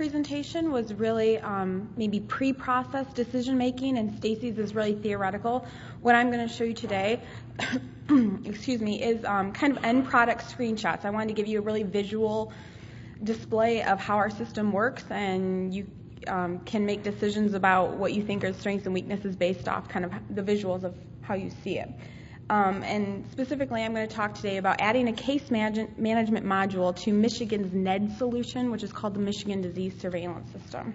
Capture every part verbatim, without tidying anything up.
presentation was really um, maybe pre-processed decision making, and Stacy's is really theoretical. What I'm going to show you today, excuse me, is um, kind of end product screenshots. I wanted to give you a really visual display of how our system works, and you um, can make decisions about what you think are strengths and weaknesses based off kind of the visuals of how you see it. Um, and specifically, I'm going to talk today about adding a case manage- management module to Michigan's N E D solution, which is called the Michigan Disease Surveillance System.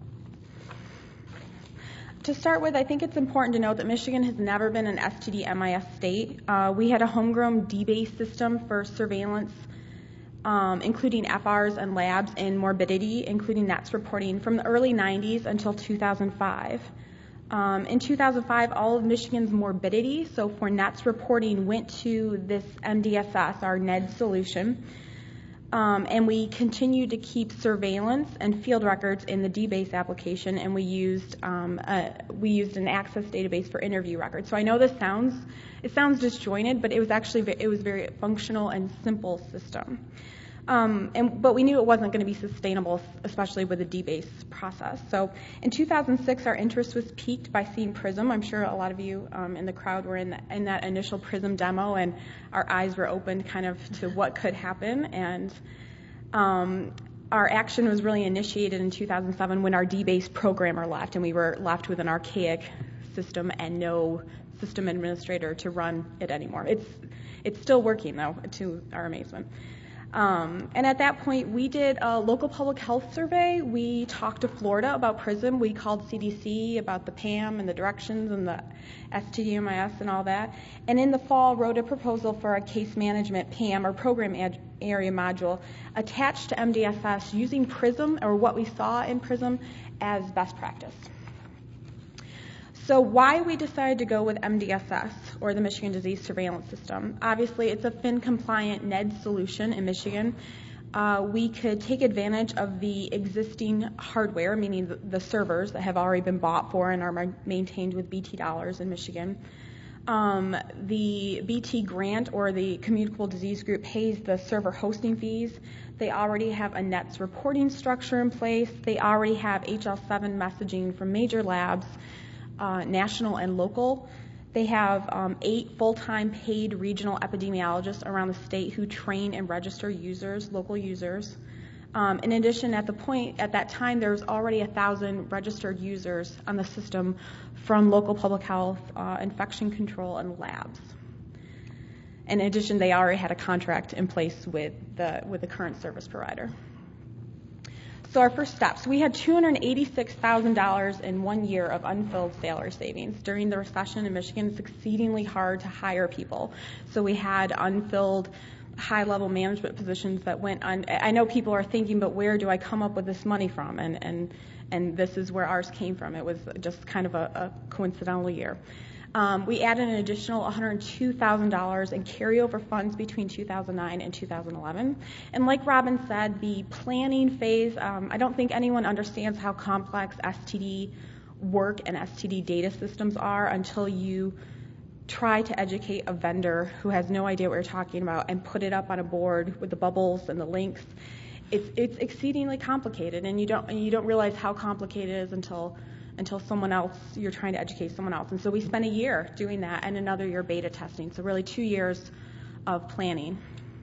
To start with, I think it's important to note that Michigan has never been an S T D M I S state. Uh, we had a homegrown D-base system for surveillance, um, including F Rs and labs in morbidity, including N E T S reporting from the early nineties until two thousand five. Um, in two thousand five, all of Michigan's morbidity, so for N E T S reporting, went to this M D S S, our N E D solution, um, and we continued to keep surveillance and field records in the D-base application, and we used um, a, we used an Access database for interview records. So I know this sounds it sounds disjointed, but it was actually it was a very functional and simple system. Um, and, but we knew it wasn't going to be sustainable, especially with the D-base process. So in two thousand six, our interest was piqued by seeing PRISM. I'm sure a lot of you um, in the crowd were in, the, in that initial PRISM demo, and our eyes were opened kind of to what could happen. And um, our action was really initiated in two thousand seven when our D-base programmer left, and we were left with an archaic system and no system administrator to run it anymore. It's, it's still working, though, to our amazement. Um, and at that point, we did a local public health survey. We talked to Florida about PRISM. We called C D C about the P A M and the directions and the S T D M I S and all that. And in the fall, wrote a proposal for a case management P A M or program ad- area module attached to M D S S using PRISM, or what we saw in PRISM, as best practice. So why we decided to go with M D S S, or the Michigan Disease Surveillance System. Obviously, it's a F I N-compliant N E D solution in Michigan. Uh, we could take advantage of the existing hardware, meaning the, the servers that have already been bought for and are maintained with B T dollars in Michigan. Um, the B T grant, or the Communicable Disease Group, pays the server hosting fees. They already have a N E T S reporting structure in place. They already have H L seven messaging from major labs, Uh, national and local. They have um, eight full-time paid regional epidemiologists around the state who train and register users, local users. Um, in addition, at the point at that time, there was already a thousand registered users on the system from local public health, uh, infection control, and labs. In addition, they already had a contract in place with the with the current service provider. So our first steps, we had two hundred eighty-six thousand dollars in one year of unfilled salary savings. During the recession in Michigan, it's exceedingly hard to hire people. So we had unfilled high-level management positions that went on. I know people are thinking, but where do I come up with this money from? And and and this is where ours came from. It was just kind of a, a coincidental year. Um, we added an additional one hundred two thousand dollars in carryover funds between two thousand nine and two thousand eleven. And like Robin said, the planning phase, um, I don't think anyone understands how complex S T D work and S T D data systems are until you try to educate a vendor who has no idea what you're talking about and put it up on a board with the bubbles and the links. It's it's exceedingly complicated, and you don't and you don't realize how complicated it is until until someone else, you're trying to educate someone else. And so we spent a year doing that and another year beta testing. So really two years of planning.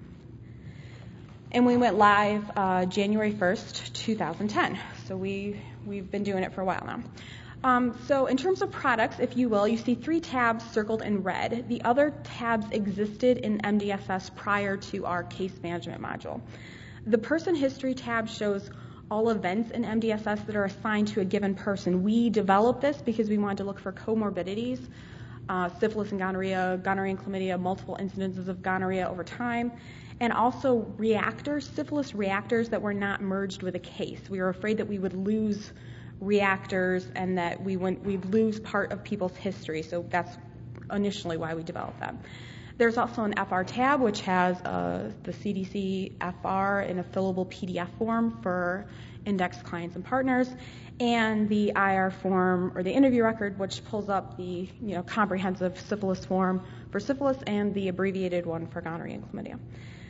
And we went live uh, January first, two thousand ten. So we, we've been doing it for a while now. Um, so in terms of products, if you will, you see three tabs circled in red. The other tabs existed in M D S S prior to our case management module. The person history tab shows all events in M D S S that are assigned to a given person. We developed this because we wanted to look for comorbidities, uh, syphilis and gonorrhea, gonorrhea and chlamydia, multiple incidences of gonorrhea over time, and also reactors, syphilis reactors that were not merged with a case. We were afraid that we would lose reactors and that we wouldn't, we'd lose part of people's history, so that's initially why we developed that. There's also an F R tab, which has uh, the C D C F R in a fillable P D F form for index clients and partners, and the I R form, or the interview record, which pulls up the you know comprehensive syphilis form for syphilis and the abbreviated one for gonorrhea and chlamydia.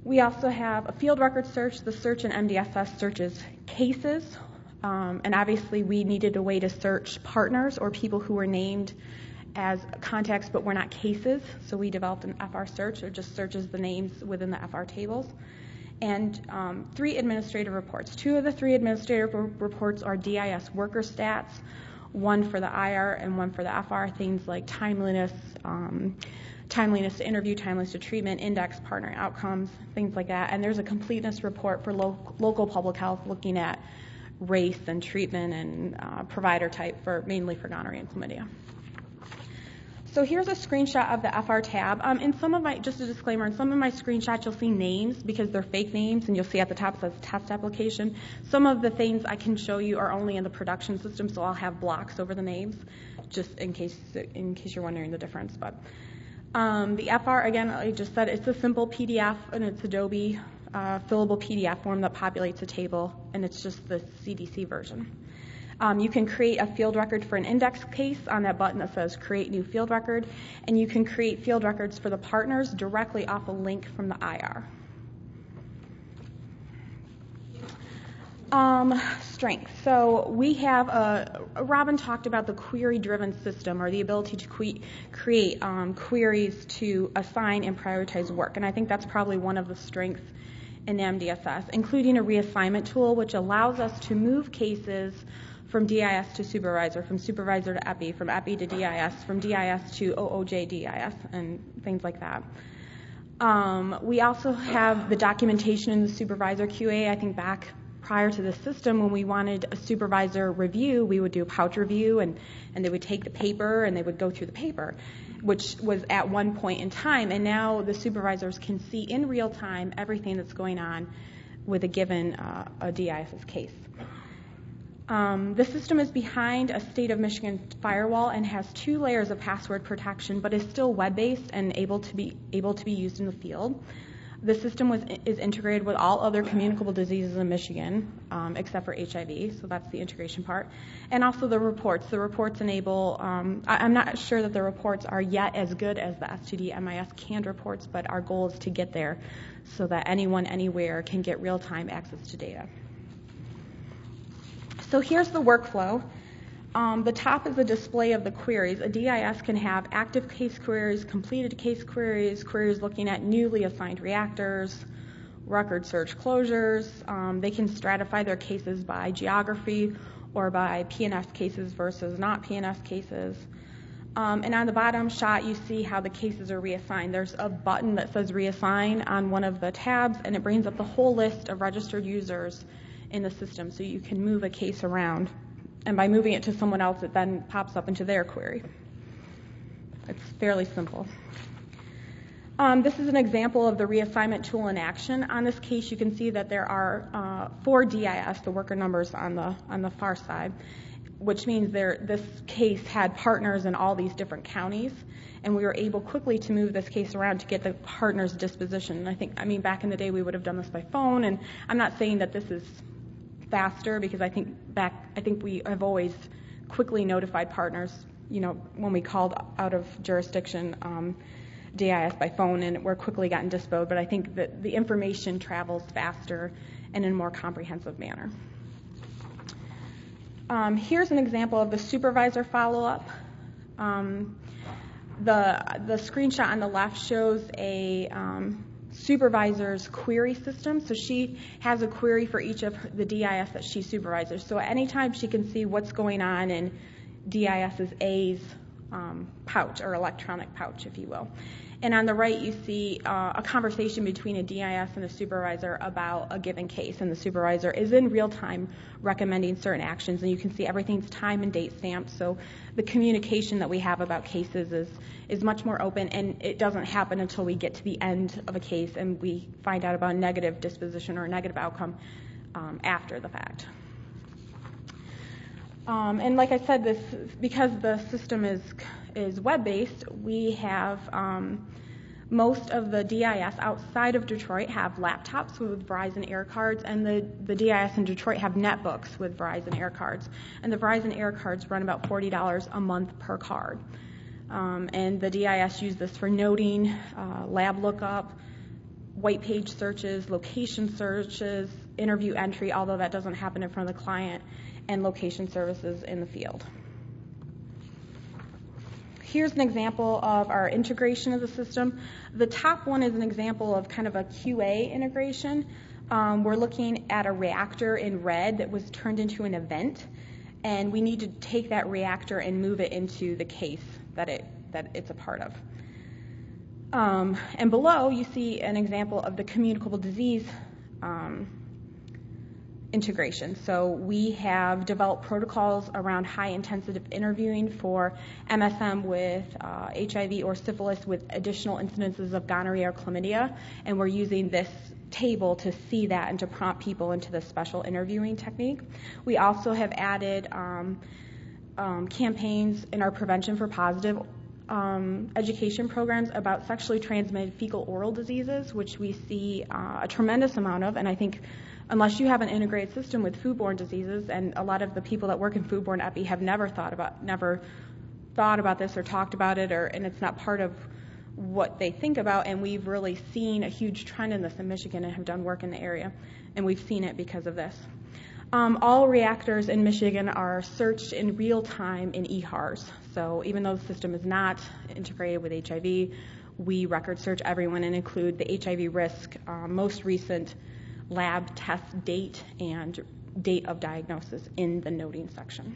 We also have a field record search. The search in M D S S searches cases, um, and obviously we needed a way to search partners or people who were named as contacts but were not cases, so we developed an F R search. It just searches the names within the F R tables. And um, three administrative reports. Two of the three administrative r- reports are D I S worker stats, one for the I R and one for the F R, things like timeliness, um, timeliness to interview, timeliness to treatment, index, partner outcomes, things like that. And there's a completeness report for lo- local public health looking at race and treatment and uh, provider type, for mainly for gonorrhea and chlamydia. So here's a screenshot of the F R tab. Um, in some of my, just a disclaimer, in some of my screenshots you'll see names because they're fake names, and you'll see at the top it says test application. Some of the things I can show you are only in the production system, so I'll have blocks over the names, just in case in case you're wondering the difference. But um, the F R, again, I just said it's a simple P D F, and it's Adobe uh, fillable P D F form that populates a table, and it's just the C D C version. Um, you can create a field record for an index case on that button that says Create New Field Record, and you can create field records for the partners directly off a link from the I R. Um, strengths. So we have a, Robin talked about the query-driven system, or the ability to que- create um, queries to assign and prioritize work, and I think that's probably one of the strengths in M D S S, including a reassignment tool which allows us to move cases from D I S to supervisor, from supervisor to epi, from epi to D I S, from D I S to O O J D I S, and things like that. Um, we also have the documentation in the supervisor Q A. I think back prior to the system, when we wanted a supervisor review, we would do a pouch review, and, and they would take the paper and they would go through the paper, which was at one point in time. And now the supervisors can see in real time everything that's going on with a given uh, a D I S S case. Um, the system is behind a state of Michigan firewall and has two layers of password protection, but is still web-based and able to be able to be used in the field. The system was, is integrated with all other communicable diseases in Michigan, um, except for H I V, so that's the integration part. And also the reports. The reports enable, um, I, I'm not sure that the reports are yet as good as the S T D M I S canned reports, but our goal is to get there so that anyone, anywhere can get real-time access to data. So here's the workflow. Um, the top is a display of the queries. A D I S can have active case queries, completed case queries, queries looking at newly assigned reactors, record search closures. Um, they can stratify their cases by geography or by P N S cases versus not P N S cases. Um, and on the bottom shot, you see how the cases are reassigned. There's a button that says reassign on one of the tabs, and it brings up the whole list of registered users in the system, so you can move a case around. And by moving it to someone else, it then pops up into their query. It's fairly simple. Um, this is an example of the reassignment tool in action. On this case, you can see that there are uh, four D I S, the worker numbers on the on the far side, which means there this case had partners in all these different counties, and we were able quickly to move this case around to get the partner's disposition. And I think, I mean, back in the day, we would have done this by phone, and I'm not saying that this is faster, because I think back, I think we have always quickly notified partners, you know, when we called out of jurisdiction um, D I S by phone, and we're quickly gotten disposed, but I think that the information travels faster and in a more comprehensive manner. Um, here's an example of the supervisor follow-up. Um, the, the screenshot on the left shows a um, supervisor's query system. So she has a query for each of the D I S that she supervises. So at any time she can see what's going on in D I S's A's um, pouch, or electronic pouch, if you will. And on the right, you see uh, a conversation between a D I S and a supervisor about a given case, and the supervisor is in real time recommending certain actions, and you can see everything's time and date stamped. So the communication that we have about cases is is much more open, and it doesn't happen until we get to the end of a case and we find out about a negative disposition or a negative outcome um, after the fact. Um, and like I said, this because the system is is web-based, we have um, most of the D I S outside of Detroit have laptops with Verizon Air Cards, and the, the D I S in Detroit have netbooks with Verizon Air Cards. And the Verizon Air Cards run about forty dollars a month per card. Um, and the D I S use this for noting, uh, lab lookup, white page searches, location searches, interview entry, although that doesn't happen in front of the client, and location services in the field. Here's an example of our integration of the system. The top one is an example of kind of a Q A integration. Um, we're looking at a reactor in red that was turned into an event, and we need to take that reactor and move it into the case that it that it's a part of. Um, and below, you see an example of the communicable disease um, integration. So we have developed protocols around high-intensity interviewing for M S M with uh, H I V or syphilis with additional incidences of gonorrhea or chlamydia, and we're using this table to see that and to prompt people into the special interviewing technique. We also have added um, um, campaigns in our Prevention for Positive um, education programs about sexually transmitted fecal oral diseases, which we see uh, a tremendous amount of, and I think unless you have an integrated system with foodborne diseases, and a lot of the people that work in foodborne epi have never thought about never thought about this or talked about it, or and it's not part of what they think about, and we've really seen a huge trend in this in Michigan and have done work in the area, and we've seen it because of this. Um, all reactors in Michigan are searched in real time in E H A R S, so even though the system is not integrated with H I V, we record search everyone and include the H I V risk, uh, most recent lab test date and date of diagnosis in the noting section.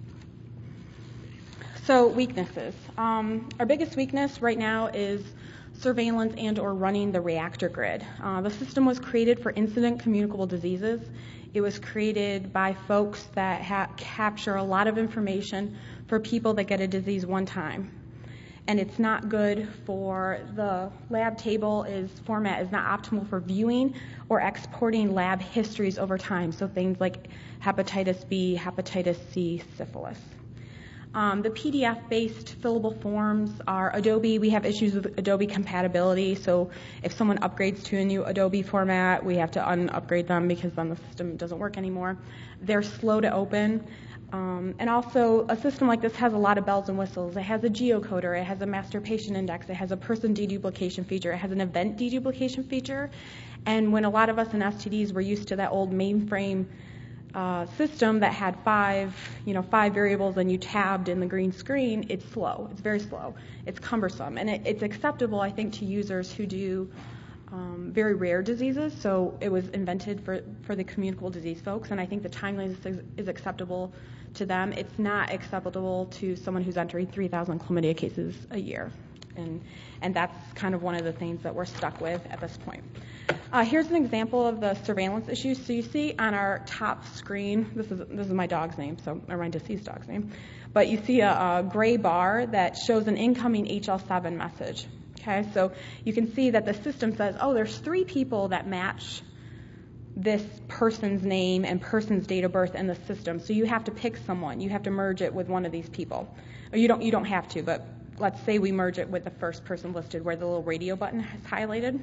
So weaknesses. Um, our biggest weakness right now is surveillance and or running the reactor grid. Uh, the system was created for incident communicable diseases. It was created by folks that ha- capture a lot of information for people that get a disease one time. And it's not good for the lab table is format is not optimal for viewing or exporting lab histories over time. So things like hepatitis B, hepatitis C, syphilis. Um, the P D F-based fillable forms are Adobe. We have issues with Adobe compatibility, so if someone upgrades to a new Adobe format, we have to un-upgrade them because then the system doesn't work anymore. They're slow to open. Um, and also, a system like this has a lot of bells and whistles. It has a geocoder, it has a master patient index, it has a person deduplication feature, it has an event deduplication feature. And when a lot of us in S T Ds were used to that old mainframe Uh, system that had five, you know, five variables and you tabbed in the green screen, it's slow. It's very slow. It's cumbersome, and it, it's acceptable, I think, to users who do um, very rare diseases. So it was invented for for the communicable disease folks, and I think the timeliness is, is acceptable to them. It's not acceptable to someone who's entering three thousand chlamydia cases a year, and and that's kind of one of the things that we're stuck with at this point. Uh, here's an example of the surveillance issues. So you see on our top screen, this is this is my dog's name, so or my deceased dog's name, but you see a, a gray bar that shows an incoming H L seven message. Okay, so you can see that the system says, oh, there's three people that match this person's name and person's date of birth in the system. So you have to pick someone. You have to merge it with one of these people. Or you don't you don't have to, but let's say we merge it with the first person listed where the little radio button is highlighted.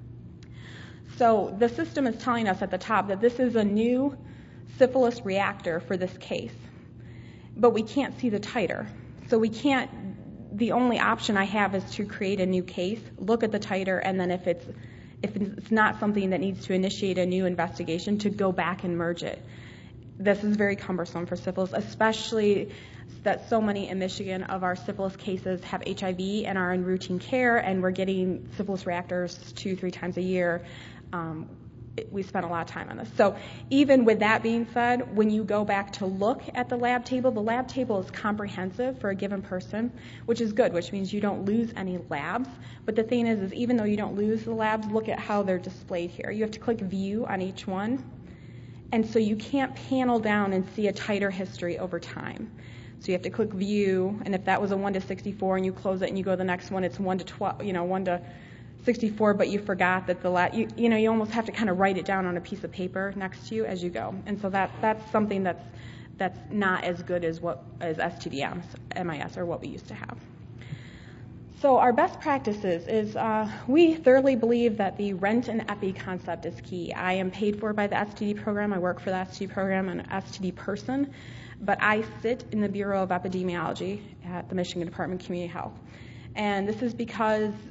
So the system is telling us at the top that this is a new syphilis reactor for this case, but we can't see the titer. So we can't, the only option I have is to create a new case, look at the titer, and then if it's if it's not something that needs to initiate a new investigation, to go back and merge it. This is very cumbersome for syphilis, especially that so many in Michigan of our syphilis cases have H I V and are in routine care, and we're getting syphilis reactors two, three times a year. Um, it, we spent a lot of time on this. So even with that being said, when you go back to look at the lab table, the lab table is comprehensive for a given person, which is good, which means you don't lose any labs. But the thing is, is even though you don't lose the labs, look at how they're displayed here. You have to click view on each one. And so you can't panel down and see a titer history over time. So you have to click view, and if that was a one to sixty-four and you close it and you go to the next one, it's one to twelve, you know, one to sixty-four, but you forgot that the la- you, you know you almost have to kind of write it down on a piece of paper next to you as you go, and so that that's something that's that's not as good as what as S T D M I S or what we used to have. So our best practices is uh, we thoroughly believe that the rent and epi concept is key. I am paid for by the S T D program. I work for the S T D program. I'm an S T D person, but I sit in the Bureau of Epidemiology at the Michigan Department of Community Health, and this is because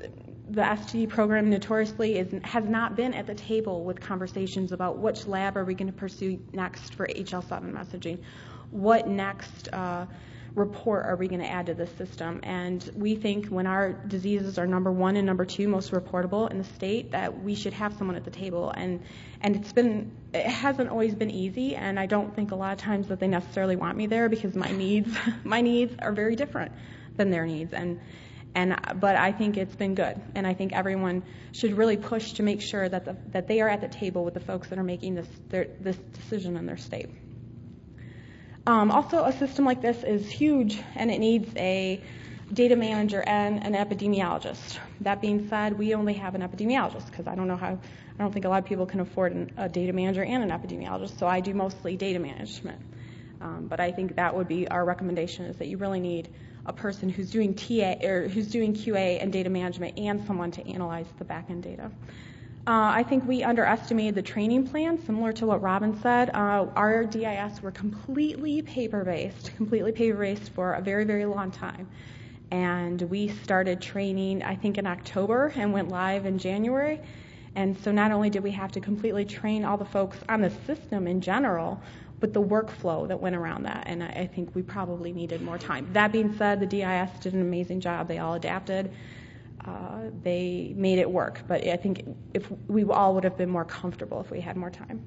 the S T D program notoriously is, has not been at the table with conversations about which lab are we going to pursue next for H L seven messaging, what next uh, report are we going to add to this system. And we think when our diseases are number one and number two most reportable in the state, that we should have someone at the table. And and it's been, it hasn't always been easy, and I don't think a lot of times that they necessarily want me there, because my needs my needs are very different than their needs. And And, but I think it's been good, and I think everyone should really push to make sure that the, that they are at the table with the folks that are making this their, this decision in their state. Um, also, a system like this is huge, and it needs a data manager and an epidemiologist. That being said, we only have an epidemiologist because I don't know how. I don't think a lot of people can afford an, a data manager and an epidemiologist, so I do mostly data management. Um, but I think that would be our recommendation: is that you really need a person who's doing T A or who's doing Q A and data management, and someone to analyze the back-end data. Uh, I think we underestimated the training plan, similar to what Robin said. Uh, our D I S were completely paper-based, completely paper-based for a very, very long time. And we started training, I think, in October and went live in January. And so not only did we have to completely train all the folks on the system in general, but the workflow that went around that, and I think we probably needed more time. That being said, the D I S did an amazing job. They all adapted. Uh, they made it work, but I think if we all would have been more comfortable if we had more time.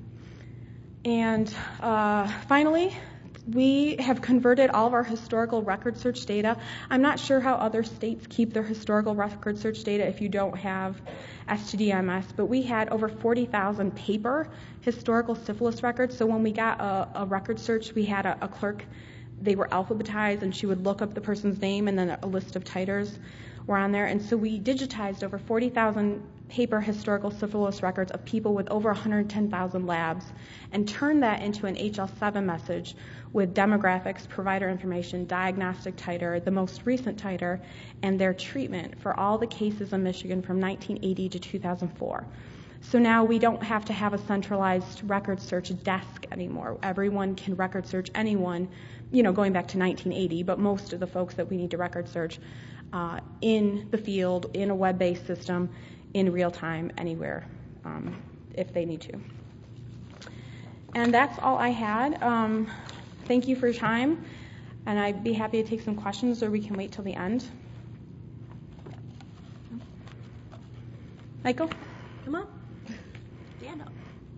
And uh, finally, we have converted all of our historical record search data. I'm not sure how other states keep their historical record search data if you don't have S T D M S, but we had over forty thousand paper historical syphilis records. So when we got a, a record search, we had a, a clerk. They were alphabetized, and she would look up the person's name, and then a, a list of titers were on there. And so we digitized over forty thousand paper historical syphilis records of people with over one hundred ten thousand labs, and turned that into an H L seven message with demographics, provider information, diagnostic titer, the most recent titer, and their treatment for all the cases in Michigan from nineteen eighty to two thousand four. So now we don't have to have a centralized record search desk anymore. Everyone can record search anyone, you know, going back to nineteen eighty, but most of the folks that we need to record search uh, in the field, in a web-based system, in real time, anywhere, um, if they need to. And that's all I had. Um, thank you for your time, and I'd be happy to take some questions, or we can wait till the end. Michael, come on. Stand up.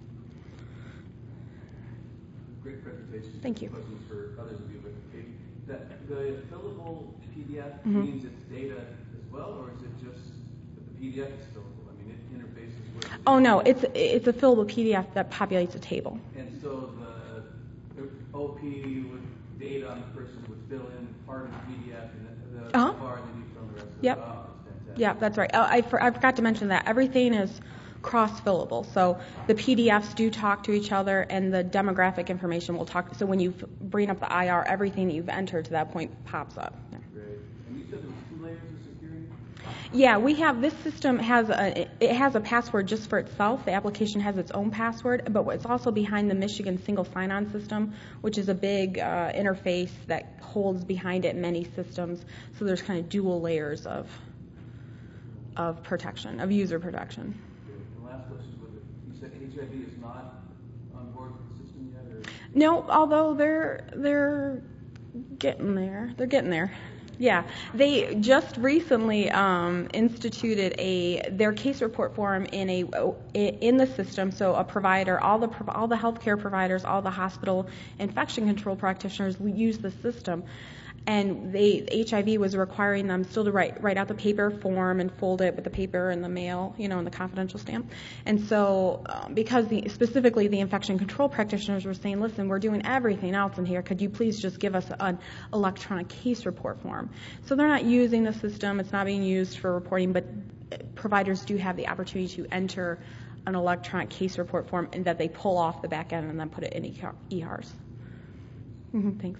Great presentation. Thank you. Questions for others of you, but the, the fillable P D F Mm-hmm. means it's data as well, or is it just that the P D F is fillable? I mean, it interfaces with. Oh no, it's it's a fillable P D F that populates a table. And so the, the O P with data on the person would fill in part of the P D F, and the, the Uh-huh. bar, and then you fill in the rest Yep. of it. Oh, that's fantastic. Yeah, that's right. Oh, I, for, I forgot to mention that everything is cross-fillable. So the P D Fs do talk to each other, and the demographic information will talk. So when you f- bring up the I R, everything that you've entered to that point pops up. Yeah. Great. And you said there was two layers of security? Yeah, we have, this system has a, it has a password just for itself. The application has its own password, but it's also behind the Michigan single sign-on system, which is a big uh, interface that holds behind it many systems. So there's kind of dual layers of of protection, of user protection. And last question, was it, you said H I V is not on board with the system yet? Or? No, although they're they're getting there. They're getting there. Yeah, they just recently um, instituted a their case report form in a in the system. So a provider, all the all the healthcare providers, all the hospital infection control practitioners use the system, and they H I V was requiring them still to write write out the paper form and fold it with the paper and the mail, you know, and the confidential stamp. And so um, because the, specifically the infection control practitioners were saying, listen, we're doing everything else in here. Could you please just give us an electronic case report form? So they're not using the system. It's not being used for reporting, but providers do have the opportunity to enter an electronic case report form and that they pull off the back end and then put it in E R S. Mm-hmm, thanks.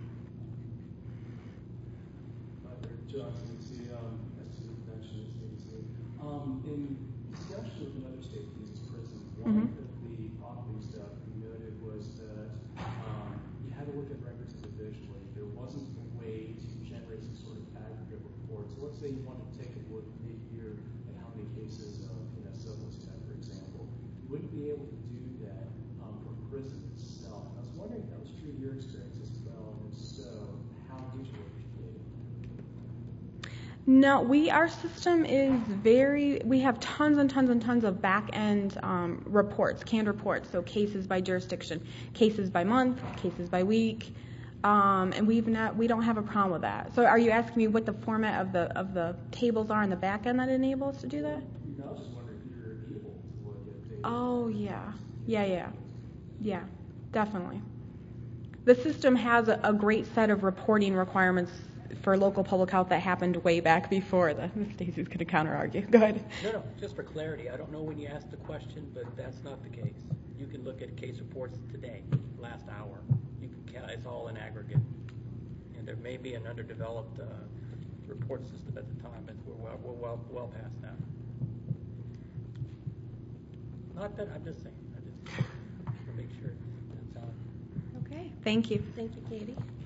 John, C D C, um, S T D prevention, C D C. Um, in discussion with another state police prison, one Mm-hmm. of the operating staff noted was that um, you had to look at records individually. There wasn't a way to generate some sort of aggregate report. So let's say you want to take a look mid-year at many cases of you know syphilis you had, for example. You wouldn't be able to do that um, for prison itself. I was wondering if that was true of your experience as well, and if so, how did you work with data? No, we our system is very. We have tons and tons and tons of back end um, reports, canned reports. So cases by jurisdiction, cases by month, cases by week, um, and we've not. We don't have a problem with that. So, are you asking me what the format of the of the tables are in the back end that enable us to do that? No, I was just wondering if you're able to look at data. Oh yeah, yeah, yeah, yeah, definitely. The system has a, a great set of reporting requirements for local public health that happened way back before the Stacy's going to counter argue. Go ahead. No, no, just for clarity, I don't know when you asked the question, but that's not the case. You can look at case reports today, last hour. You can count, it's all in aggregate. And there may be an underdeveloped uh, report system at the time, but we're well, we're well, well past that. Not that, I'm just saying, I just want to make sure that's how. Okay. Thank you. Thank you, Katie.